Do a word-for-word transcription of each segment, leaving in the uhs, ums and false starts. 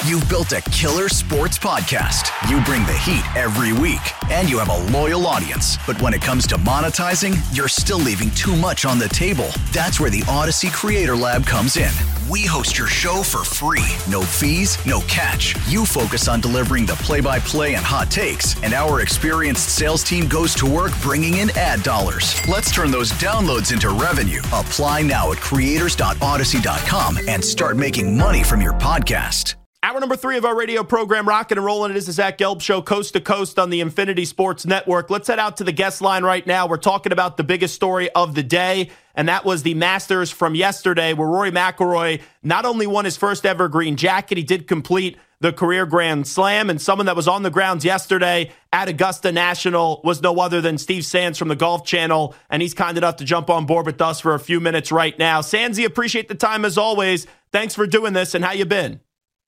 You've built a killer sports podcast. You bring the heat every week, and you have a loyal audience. But when it comes to monetizing, you're still leaving too much on the table. That's where the Odyssey Creator Lab comes in. We host your show for free. No fees, no catch. You focus on delivering the play-by-play and hot takes, and our experienced sales team goes to work bringing in ad dollars. Let's turn those downloads into revenue. Apply now at creators dot odyssey dot com and start making money from your podcast. Hour number three of our radio program, Rockin' and Rollin'. It is the Zach Gelb Show, coast to coast on the Infinity Sports Network. Let's head out to the guest line right now. We're talking about the biggest story of the day, and that was the Masters from yesterday, where Rory McIlroy not only won his first ever green jacket, he did complete the career Grand Slam, and someone that was on the grounds yesterday at Augusta National was no other than Steve Sands from the Golf Channel, and he's kind enough to jump on board with us for a few minutes right now. Sandsy, appreciate the time as always. Thanks for doing this, and how you been?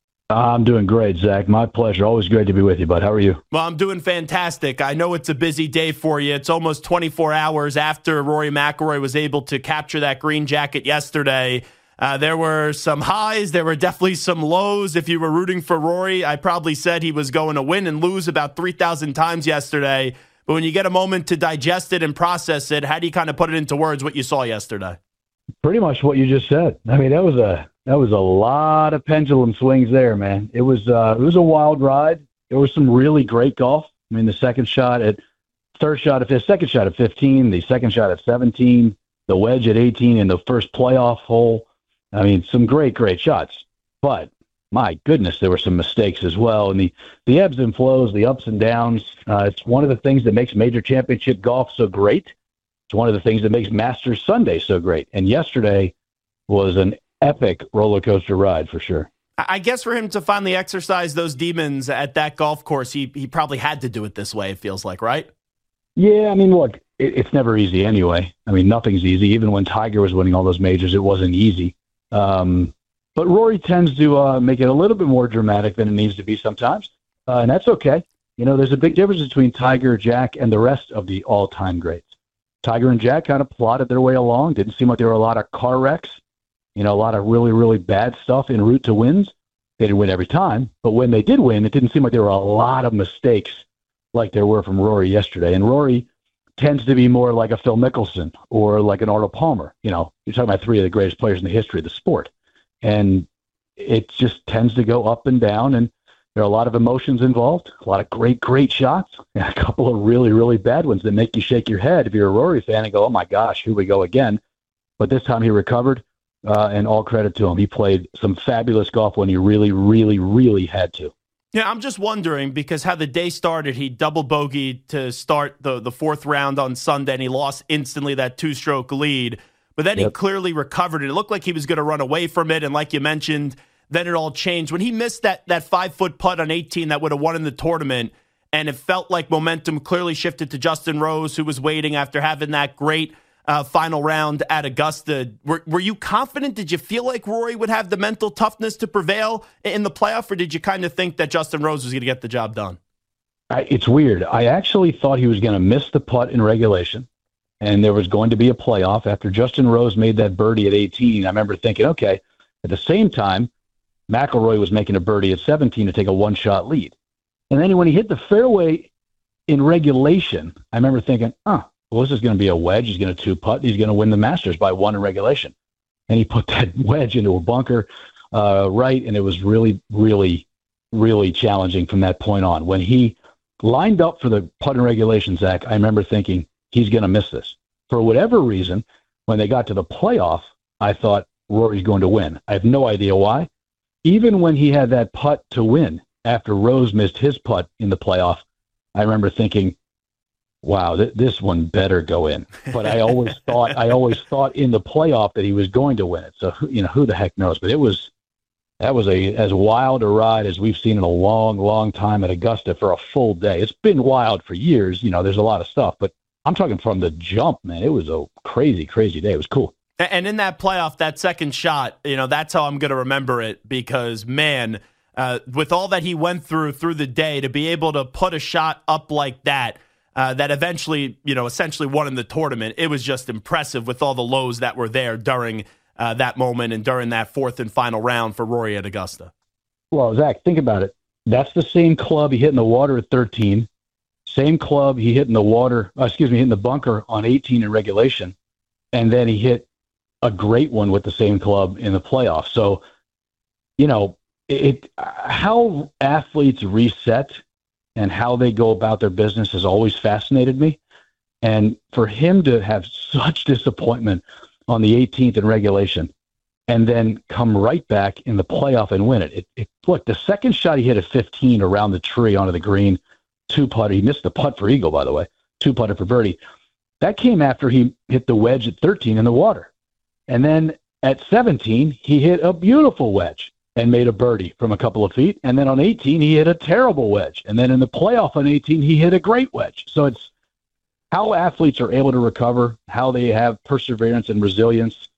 I'm doing great, Zach. My pleasure. Always great to be with you, bud. How are you? Well, I'm doing fantastic. I know it's a busy day for you. It's almost twenty-four hours after Rory McIlroy was able to capture that green jacket yesterday. Uh, there were some highs. There were definitely some lows. If you were rooting for Rory, I probably said he was going to win and lose about three thousand times yesterday. But when you get a moment to digest it and process it, how do you kind of put it into words what you saw yesterday? Pretty much what you just said. I mean, that was a that was a lot of pendulum swings there, man. It was uh, it was a wild ride. There was some really great golf. I mean, the second shot at third shot at the second shot at fifteen, the second shot at seventeen, the wedge at eighteen, and the first playoff hole. I mean, some great, great shots. But my goodness, there were some mistakes as well. And the the ebbs and flows, the ups and downs. Uh, it's one of the things that makes major championship golf so great. It's one of the things that makes Masters Sunday so great. And yesterday was an epic roller coaster ride for sure. I guess for him to finally exercise those demons at that golf course, he he probably had to do it this way, it feels like, right? Yeah, I mean, look, it, it's never easy anyway. I mean, nothing's easy. Even when Tiger was winning all those majors, it wasn't easy. Um, but Rory tends to uh, make it a little bit more dramatic than it needs to be sometimes, uh, and that's okay. You know, there's a big difference between Tiger, Jack, and the rest of the all-time greats. Tiger and Jack kind of plodded their way along. Didn't seem like there were a lot of car wrecks, you know, a lot of really, really bad stuff en route to wins. They didn't win every time, but when they did win, it didn't seem like there were a lot of mistakes like there were from Rory yesterday. And Rory tends to be more like a Phil Mickelson or like an Arnold Palmer. You know, you're talking about three of the greatest players in the history of the sport. And it just tends to go up and down, and there are a lot of emotions involved, a lot of great, great shots, and a couple of really, really bad ones that make you shake your head if you're a Rory fan and go, oh, my gosh, here we go again. But this time he recovered, uh, and all credit to him. He played some fabulous golf when he really, really, really had to. Yeah, I'm just wondering, because how the day started, he double bogeyed to start the, the fourth round on Sunday, and he lost instantly that two-stroke lead. But then yep. he clearly recovered it. It looked like he was going to run away from it, and like you mentioned, then it all changed. When he missed that that five-foot putt on eighteen that would have won in the tournament, and it felt like momentum clearly shifted to Justin Rose, who was waiting after having that great uh, final round at Augusta. Were, were you confident? Did you feel like Rory would have the mental toughness to prevail in the playoff, or did you kind of think that Justin Rose was going to get the job done? I, it's weird. I actually thought he was going to miss the putt in regulation, and there was going to be a playoff. After Justin Rose made that birdie at eighteen, I remember thinking, okay, at the same time, McIlroy was making a birdie at seventeen to take a one-shot lead. And then when he hit the fairway in regulation, I remember thinking, oh, well, this is going to be a wedge. He's going to two-putt. He's going to win the Masters by one in regulation. And he put that wedge into a bunker uh, right, and it was really, really, really challenging from that point on. When he lined up for the putt in regulation, Zach, I remember thinking, he's going to miss this. For whatever reason, when they got to the playoff, I thought Rory's going to win. I have no idea why. Even when he had that putt to win after Rose missed his putt in the playoff, I remember thinking, wow, th- this one better go in. But I always thought I always thought in the playoff that he was going to win it. So, you know, who the heck knows? But it was that was a as wild a ride as we've seen in a long, long time at Augusta for a full day. It's been wild for years. You know, there's a lot of stuff. But I'm talking from the jump, man. It was a crazy, crazy day. It was cool. And in that playoff, that second shot, you know, that's how I'm going to remember it because, man, uh, with all that he went through through the day, to be able to put a shot up like that, uh, that eventually, you know, essentially won in the tournament, it was just impressive with all the lows that were there during uh, that moment and during that fourth and final round for Rory at Augusta. Well, Zach, think about it. That's the same club he hit in the water at thirteen, same club he hit in the water, uh, excuse me, hit in the bunker on eighteen in regulation, and then he hit a great one with the same club in the playoffs. So, you know, it how athletes reset and how they go about their business has always fascinated me. And for him to have such disappointment on the eighteenth in regulation and then come right back in the playoff and win it. It, it. Look, the second shot he hit at fifteen around the tree onto the green, two putter. He missed the putt for eagle, by the way, two putter for birdie. That came after he hit the wedge at thirteen in the water. And then at seventeen, he hit a beautiful wedge and made a birdie from a couple of feet. And then on eighteen, he hit a terrible wedge. And then in the playoff on eighteen, he hit a great wedge. So it's how athletes are able to recover, how they have perseverance and resilience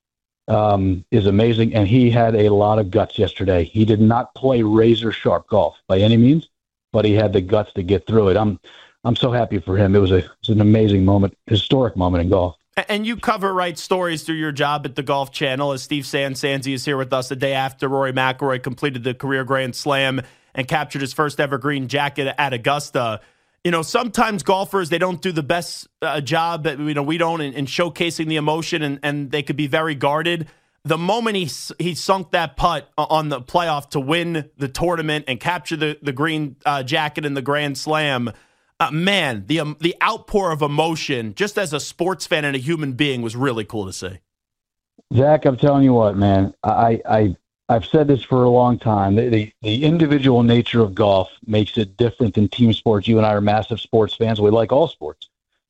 um, is amazing. And he had a lot of guts yesterday. He did not play razor sharp golf by any means, but he had the guts to get through it. I'm I'm so happy for him. It was a it was an amazing moment, historic moment in golf. And you cover right stories through your job at the Golf Channel, as Steve Sansanzi is here with us the day after Rory McIlroy completed the career Grand Slam and captured his first ever green jacket at Augusta. You know, sometimes golfers, they don't do the best uh, job, that, you know, we don't, in, in showcasing the emotion, and, and they could be very guarded. The moment he he sunk that putt on the playoff to win the tournament and capture the, the green uh, jacket in the Grand Slam, uh, man, the um, the outpour of emotion, just as a sports fan and a human being, was really cool to see. Zach, I'm telling you what, man, I, I, I've said this for a long time. The, the, the individual nature of golf makes it different than team sports. You and I are massive sports fans. We like all sports.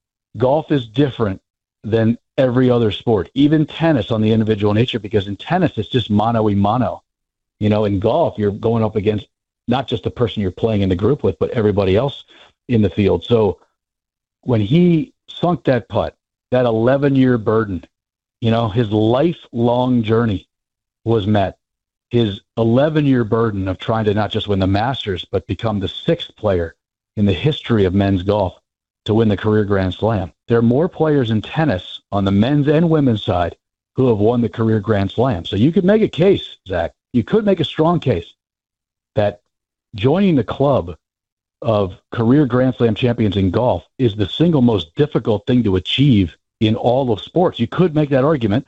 Golf is different than every other sport, even tennis on the individual nature, because in tennis, it's just mano a mano. You know, in golf, you're going up against not just the person you're playing in the group with, but everybody else in the field. So when he sunk that putt, that eleven-year burden, you know, his lifelong journey was met. His eleven-year burden of trying to not just win the Masters, but become the sixth player in the history of men's golf to win the career Grand Slam. There are more players in tennis on the men's and women's side who have won the career Grand Slam. So you could make a case, Zach, you could make a strong case that joining the club of career Grand Slam champions in golf is the single most difficult thing to achieve in all of sports. You could make that argument,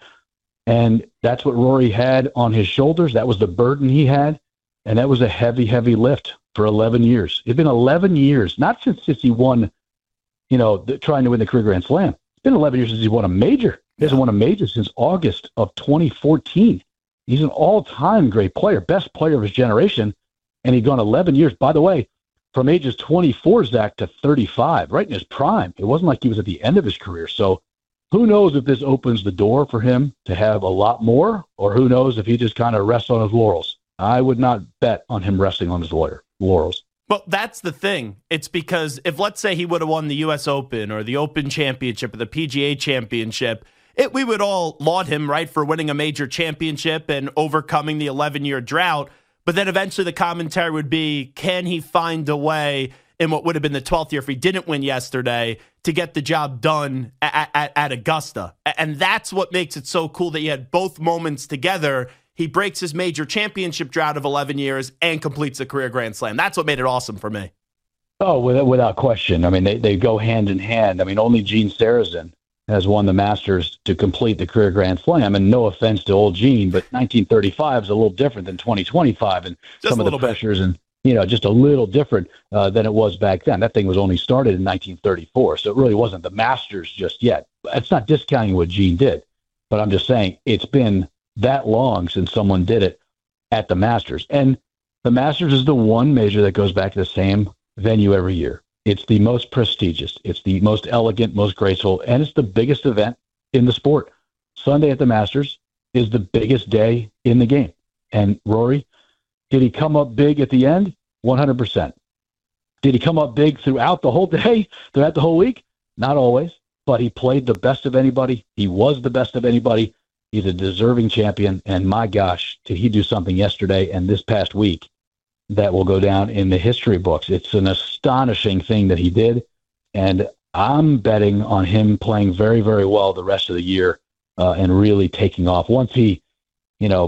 and that's what Rory had on his shoulders. That was the burden he had, and that was a heavy, heavy lift for eleven years. It's been eleven years, not since, since he won, you know, the, trying to win the career Grand Slam. It's been eleven years since he won a major. He hasn't won a major since August of twenty fourteen. He's an all-time great player, best player of his generation, and he'd gone eleven years. By the way, from ages twenty-four, Zach, to thirty-five, right in his prime. It wasn't like he was at the end of his career. So who knows if this opens the door for him to have a lot more, or who knows if he just kind of rests on his laurels. I would not bet on him resting on his lawyer, laurels. Well, that's the thing. It's because if, let's say, he would have won the U S Open or the Open Championship or the P G A Championship, it, we would all laud him, right, for winning a major championship and overcoming the eleven-year drought. But then eventually the commentary would be, can he find a way in what would have been the twelfth year if he didn't win yesterday to get the job done at, at, at Augusta? And that's what makes it so cool that you had both moments together. He breaks his major championship drought of eleven years and completes a career Grand Slam. That's what made it awesome for me. Oh, without, without question. I mean, they, they go hand in hand. I mean, only Gene Sarazen has won the Masters to complete the career Grand Slam. And no offense to old Gene, but nineteen thirty-five is a little different than twenty twenty-five. And just some of the pressures bit. and, you know, just a little different uh, than it was back then. That thing was only started in nineteen thirty-four. So it really wasn't the Masters just yet. It's not discounting what Gene did, but I'm just saying it's been that long since someone did it at the Masters. And the Masters is the one major that goes back to the same venue every year. It's the most prestigious. It's the most elegant, most graceful, and it's the biggest event in the sport. Sunday at the Masters is the biggest day in the game. And Rory, did he come up big at the end? one hundred percent. Did he come up big throughout the whole day, throughout the whole week? Not always, but he played the best of anybody. He was the best of anybody. He's a deserving champion, and my gosh, did he do something yesterday and this past week that will go down in the history books. It's an astonishing thing that he did, and I'm betting on him playing very, very well the rest of the year uh, and really taking off. Once he, you know,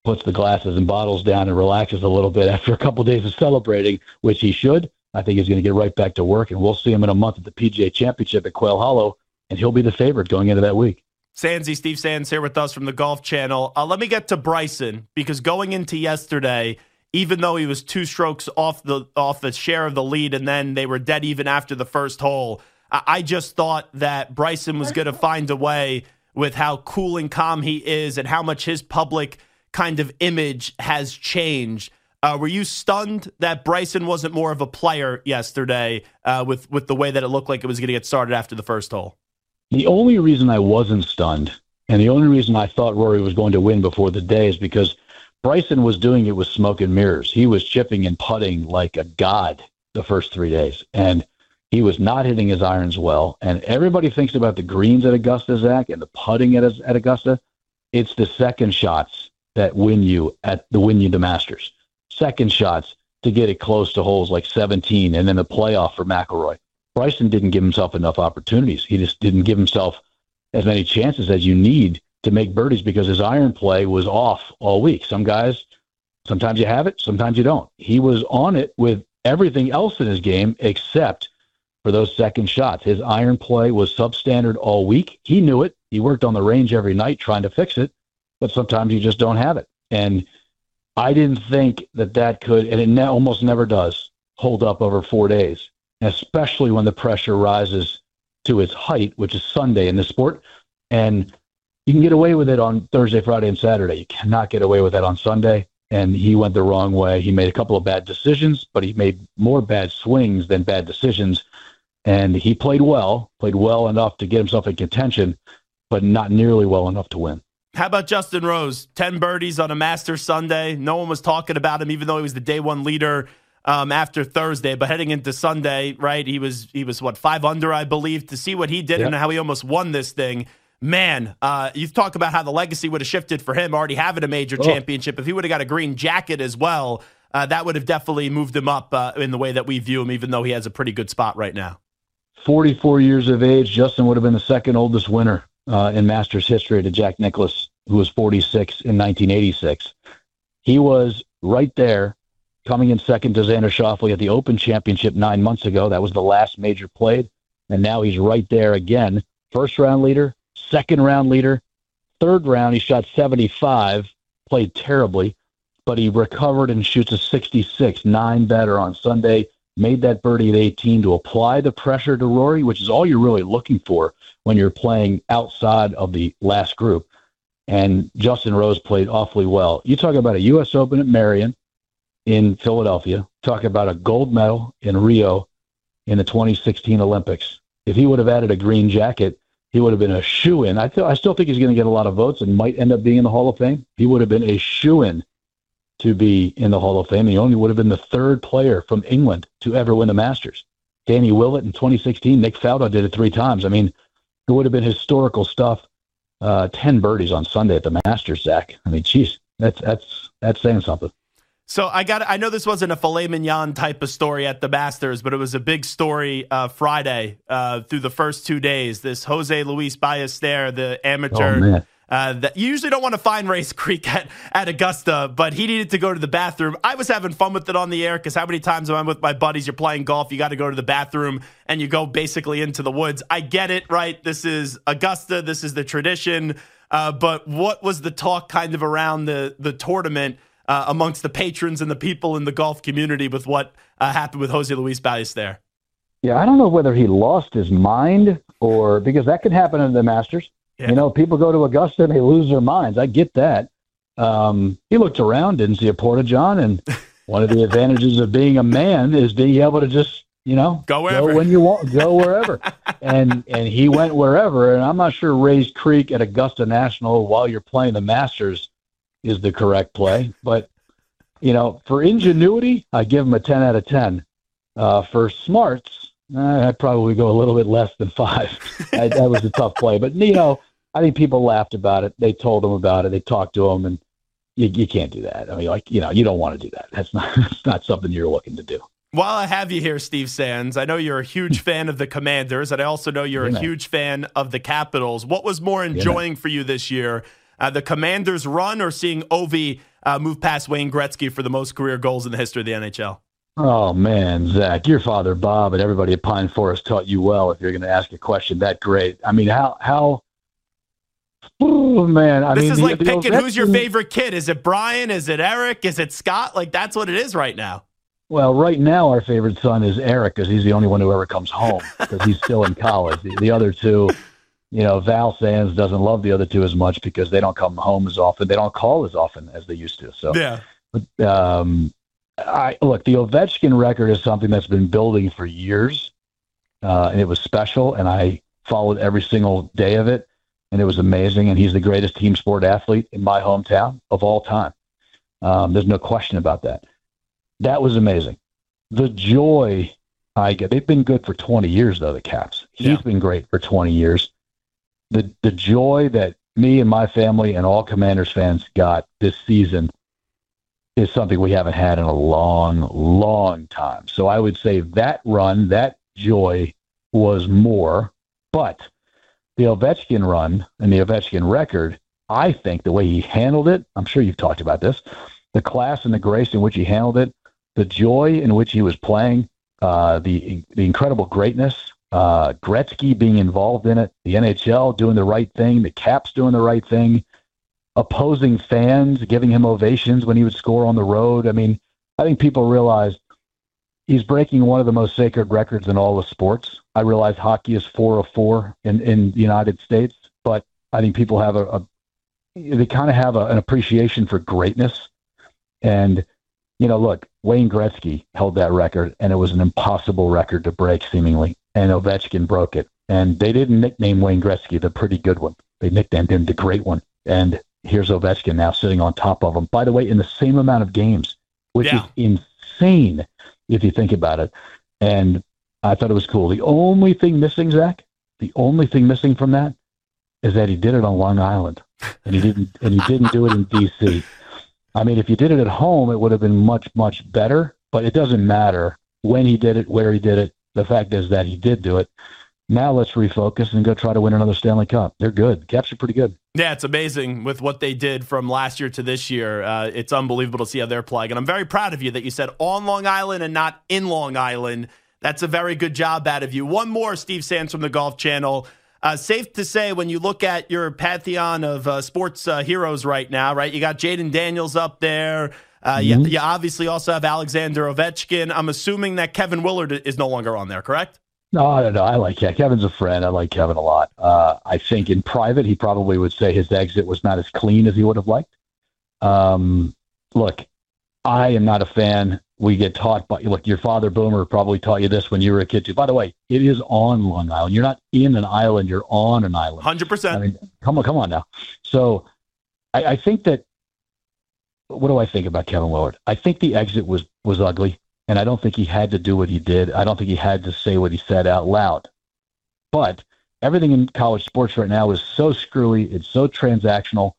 puts the glasses and bottles down and relaxes a little bit after a couple of days of celebrating, which he should. I think he's going to get right back to work, and we'll see him in a month at the P G A Championship at Quail Hollow, and he'll be the favorite going into that week. Sandsy, Steve Sands here with us from the Golf Channel. Uh, let me get to Bryson, because going into yesterday, even though he was two strokes off the off the share of the lead, and then they were dead even after the first hole, I, I just thought that Bryson was going to find a way with how cool and calm he is and how much his public kind of image has changed. Uh, were you stunned that Bryson wasn't more of a player yesterday uh, with, with the way that it looked like it was going to get started after the first hole? The only reason I wasn't stunned, and the only reason I thought Rory was going to win before the day, is because Bryson was doing it with smoke and mirrors. He was chipping and putting like a god the first three days, and he was not hitting his irons well. And everybody thinks about the greens at Augusta, Zach, and the putting at, at Augusta. It's the second shots that win you at the win you the Masters. Second shots to get it close to holes like seventeen, and then the playoff for McIlroy. Bryson didn't give himself enough opportunities. He just didn't give himself as many chances as you need to make birdies because his iron play was off all week. Some guys, sometimes you have it, sometimes you don't. He was on it with everything else in his game except for those second shots. His iron play was substandard all week. He knew it. He worked on the range every night trying to fix it, but sometimes you just don't have it. And I didn't think that that could, and it ne- almost never does, hold up over four days, especially when the pressure rises to its height, which is Sunday in this sport. And you can get away with it on Thursday, Friday, and Saturday. You cannot get away with that on Sunday. And he went the wrong way. He made a couple of bad decisions, but he made more bad swings than bad decisions. And he played well, played well enough to get himself in contention, but not nearly well enough to win. How about Justin Rose? ten birdies on a Masters Sunday. No one was talking about him, even though he was the day one leader um, after Thursday. But heading into Sunday, right, he was, he was what, five under, I believe. To see what he did, yep, and how he almost won this thing, man, uh, you talk about how the legacy would have shifted for him, already having a major oh. championship. If he would have got a green jacket as well, uh, that would have definitely moved him up uh, in the way that we view him, even though he has a pretty good spot right now. forty-four years of age, Justin would have been the second oldest winner uh, in Masters history to Jack Nicklaus, who was forty-six in nineteen eighty-six. He was right there, coming in second to Xander Schauffele at the Open Championship nine months ago. That was the last major played, and now he's right there again. First round leader, second round leader, third round he shot seventy-five, played terribly, but he recovered and shoots a sixty-six, nine better on Sunday. Made that birdie at eighteen to apply the pressure to Rory, which is all you're really looking for when you're playing outside of the last group. And Justin Rose played awfully well. You talk about a U S Open at Merion in Philadelphia, talk about a gold medal in Rio in the twenty sixteen Olympics. If he would have added a green jacket, he would have been a shoo-in. I, th- I still think he's going to get a lot of votes and might end up being in the Hall of Fame. He would have been a shoo-in to be in the Hall of Fame. He only would have been the third player from England to ever win the Masters. Danny Willett in twenty sixteen, Nick Faldo did it three times. I mean, it would have been historical stuff. Uh, ten birdies on Sunday at the Masters, Zach. I mean, geez, that's that's that's saying something. So I got. I know this wasn't a filet mignon type of story at the Masters, but it was a big story uh, Friday uh, through the first two days. This Jose Luis Ballester, the amateur. Oh, man. Uh, that you usually don't want to find Race Creek at, at Augusta, but he needed to go to the bathroom. I was having fun with it on the air because how many times am I with my buddies? You're playing golf, you got to go to the bathroom, and you go basically into the woods. I get it, right? This is Augusta. This is the tradition. Uh, but what was the talk kind of around the, the tournament uh, amongst the patrons and the people in the golf community with what uh, happened with Jose Luis Ballester? Yeah, I don't know whether he lost his mind or because that could happen in the Masters. Yeah. You know, people go to Augusta and they lose their minds. I get that. Um, he looked around, didn't see a Porta-John, and one of the advantages of being a man is being able to just, you know, go, wherever. go when you want, go wherever. and and he went wherever, and I'm not sure Rays Creek at Augusta National while you're playing the Masters is the correct play. But, you know, for ingenuity, I give him a ten out of ten. Uh, for smarts, uh, I'd probably go a little bit less than five. I, that was a tough play. But, you know, I think people laughed about it. They told him about it. They talked to him, and you, you can't do that. I mean, like, you know, you don't want to do that. That's not, that's not something you're looking to do. While I have you here, Steve Sands, I know you're a huge fan of the Commanders, and I also know you're yeah, a huge fan of the Capitals. What was more enjoying yeah, for you this year, uh, the Commanders' run or seeing Ovi uh, move past Wayne Gretzky for the most career goals in the history of the N H L. Oh, man, Zach, your father, Bob, and everybody at Pine Forest taught you well if you're going to ask a question that great. I mean, how, how, oh, man. I this mean, is the, like the picking Ovechkin, who's your favorite kid. Is it Brian? Is it Eric? Is it Scott? Like, that's what it is right now. Well, right now, our favorite son is Eric because he's the only one who ever comes home because he's still in college. The, the other two, you know, Val Sands doesn't love the other two as much because they don't come home as often. They don't call as often as they used to. So, yeah. But, um, I look, the Ovechkin record is something that's been building for years, uh, and it was special, and I followed every single day of it, and it was amazing, and he's the greatest team sport athlete in my hometown of all time. Um, there's no question about that. That was amazing. The joy I get, they've been good for twenty years, though, the Caps. He's yeah. been great for twenty years. The the joy that me and my family and all Commanders fans got this season is something we haven't had in a long, long time. So I would say that run, that joy was more, but the Ovechkin run and the Ovechkin record, I think the way he handled it, I'm sure you've talked about this, the class and the grace in which he handled it, the joy in which he was playing, uh, the the incredible greatness, uh, Gretzky being involved in it, the N H L doing the right thing, the Caps doing the right thing, opposing fans giving him ovations when he would score on the road. I mean, I think people realize he's breaking one of the most sacred records in all of sports. I realize hockey is four of four in, in the United States, but I think people have a, a they kind of have a, an appreciation for greatness. And, you know, look, Wayne Gretzky held that record, and it was an impossible record to break, seemingly, and Ovechkin broke it. And they didn't nickname Wayne Gretzky the pretty good one. They nicknamed him the great one. And here's Ovechkin now sitting on top of him. By the way, in the same amount of games, which yeah. is insane if you think about it. And I thought it was cool. The only thing missing, Zach, the only thing missing from that is that he did it on Long Island, and he didn't. And he didn't do it in D C. I mean, if you did it at home, it would have been much, much better. But it doesn't matter when he did it, where he did it. The fact is that he did do it. Now let's refocus and go try to win another Stanley Cup. They're good. Caps are pretty good. Yeah, it's amazing with what they did from last year to this year. Uh, it's unbelievable to see how they're playing. And I'm very proud of you that you said on Long Island and not in Long Island. That's a very good job out of you. One more, Steve Sands from the Golf Channel. Uh, safe to say, when you look at your pantheon of uh, sports uh, heroes right now, right, you got Jaden Daniels up there. Uh, mm-hmm. you, you obviously also have Alexander Ovechkin. I'm assuming that Kevin Willard is no longer on there, correct? No, I don't know. I like Kevin. Kevin's a friend. I like Kevin a lot. Uh, I think in private, he probably would say his exit was not as clean as he would have liked. Um, look, I am not a fan. We get taught by, look, your father, Boomer, probably taught you this when you were a kid, too. By the way, it is on Long Island. You're not in an island. You're on an island. one hundred percent. I mean, come on, come on now. So I, I think that, what do I think about Kevin Willard? I think the exit was, was ugly. And I don't think he had to do what he did. I don't think he had to say what he said out loud. But everything in college sports right now is so screwy. It's so transactional.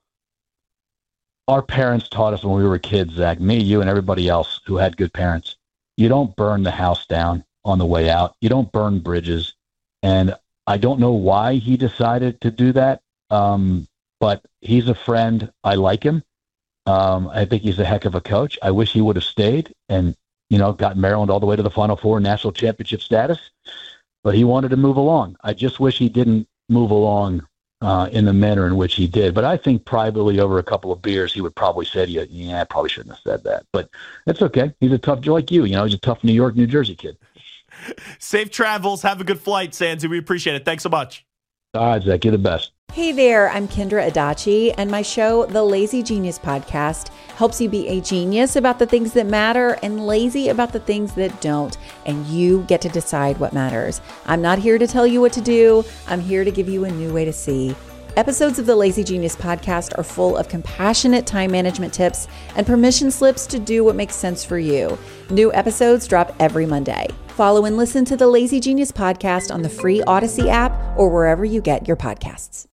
Our parents taught us when we were kids, Zach, me, you, and everybody else who had good parents, you don't burn the house down on the way out. You don't burn bridges. And I don't know why he decided to do that, um, but he's a friend. I like him. Um, I think he's a heck of a coach. I wish he would have stayed and you know, got Maryland all the way to the Final Four, national championship status, but he wanted to move along. I just wish he didn't move along uh, in the manner in which he did. But I think privately over a couple of beers, he would probably say to you, yeah, I probably shouldn't have said that. But it's okay. He's a tough, like you, you know, he's a tough New York, New Jersey kid. Safe travels. Have a good flight, Sandsy. We appreciate it. Thanks so much. All right, Zach, you're the best. Hey there, I'm Kendra Adachi, and my show, The Lazy Genius Podcast, helps you be a genius about the things that matter and lazy about the things that don't, and you get to decide what matters. I'm not here to tell you what to do. I'm here to give you a new way to see. Episodes of the Lazy Genius Podcast are full of compassionate time management tips and permission slips to do what makes sense for you. New episodes drop every Monday. Follow and listen to the Lazy Genius Podcast on the free Odyssey app or wherever you get your podcasts.